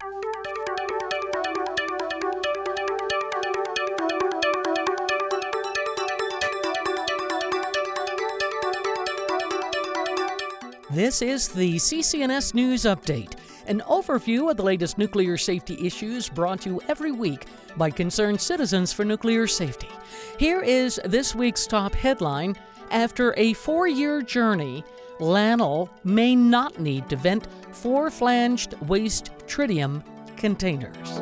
This is the CCNS News Update, an overview of the latest nuclear safety issues brought to you every week by concerned citizens for nuclear safety. Here is this week's top headline. After a 4-year journey, LANL may not need to vent 4-flanged waste tritium containers.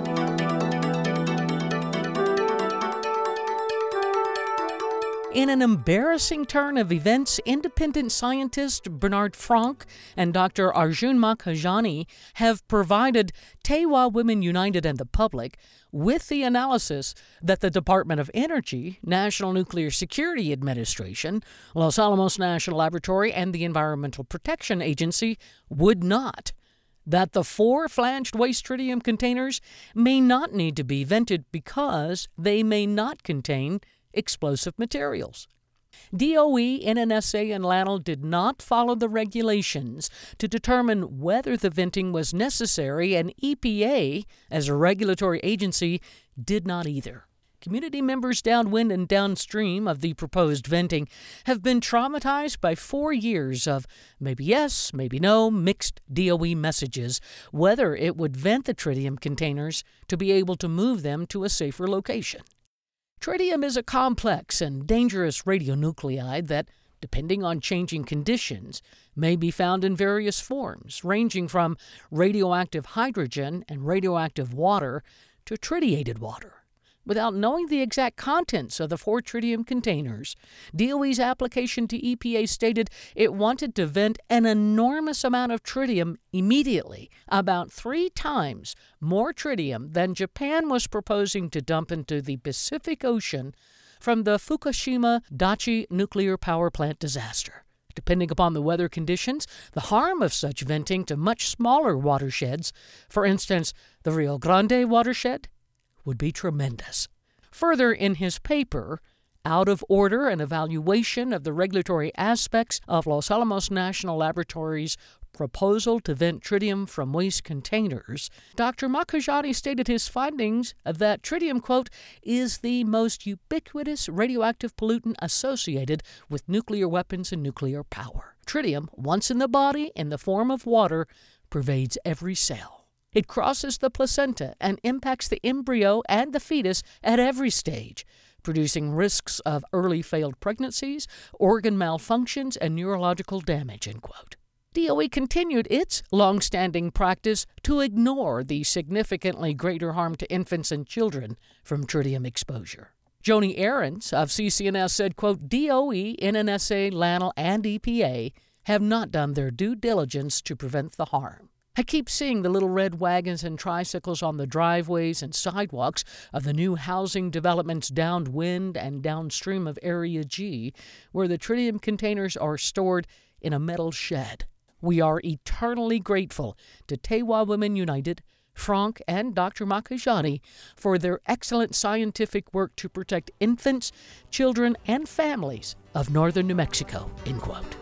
In an embarrassing turn of events, independent scientist Bernard Frank and Dr. Arjun Makhijani have provided Tewa Women United and the public with the analysis that the Department of Energy, National Nuclear Security Administration, Los Alamos National Laboratory, and the Environmental Protection Agency would not. That the 4-flanged waste tritium containers may not need to be vented because they may not contain explosive materials. DOE, NNSA, and LANL did not follow the regulations to determine whether the venting was necessary, and EPA, as a regulatory agency, did not either. Community members downwind and downstream of the proposed venting have been traumatized by 4 years of maybe yes, maybe no, mixed DOE messages, whether it would vent the tritium containers to be able to move them to a safer location. Tritium is a complex and dangerous radionuclide that, depending on changing conditions, may be found in various forms, ranging from radioactive hydrogen and radioactive water to tritiated water. Without knowing the exact contents of the 4 tritium containers, DOE's application to EPA stated it wanted to vent an enormous amount of tritium immediately, about 3 times more tritium than Japan was proposing to dump into the Pacific Ocean from the Fukushima Daiichi nuclear power plant disaster. Depending upon the weather conditions, the harm of such venting to much smaller watersheds, for instance, the Rio Grande watershed, would be tremendous. Further, in his paper, Out of Order, an evaluation of the regulatory aspects of Los Alamos National Laboratory's proposal to vent tritium from waste containers, Dr. Makhijani stated his findings that tritium, quote, is the most ubiquitous radioactive pollutant associated with nuclear weapons and nuclear power. Tritium, once in the body in the form of water, pervades every cell. It crosses the placenta and impacts the embryo and the fetus at every stage, producing risks of early failed pregnancies, organ malfunctions, and neurological damage, end quote. DOE continued its long-standing practice to ignore the significantly greater harm to infants and children from tritium exposure. Joni Ahrens of CCNS said, quote, DOE, NNSA, LANL, and EPA have not done their due diligence to prevent the harm. I keep seeing the little red wagons and tricycles on the driveways and sidewalks of the new housing developments downwind and downstream of Area G, where the tritium containers are stored in a metal shed. We are eternally grateful to Tewa Women United, Frank, and Dr. Makhijani for their excellent scientific work to protect infants, children, and families of northern New Mexico, end quote.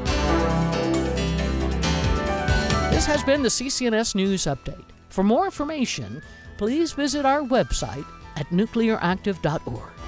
This has been the CCNS News Update. For more information, please visit our website at nuclearactive.org.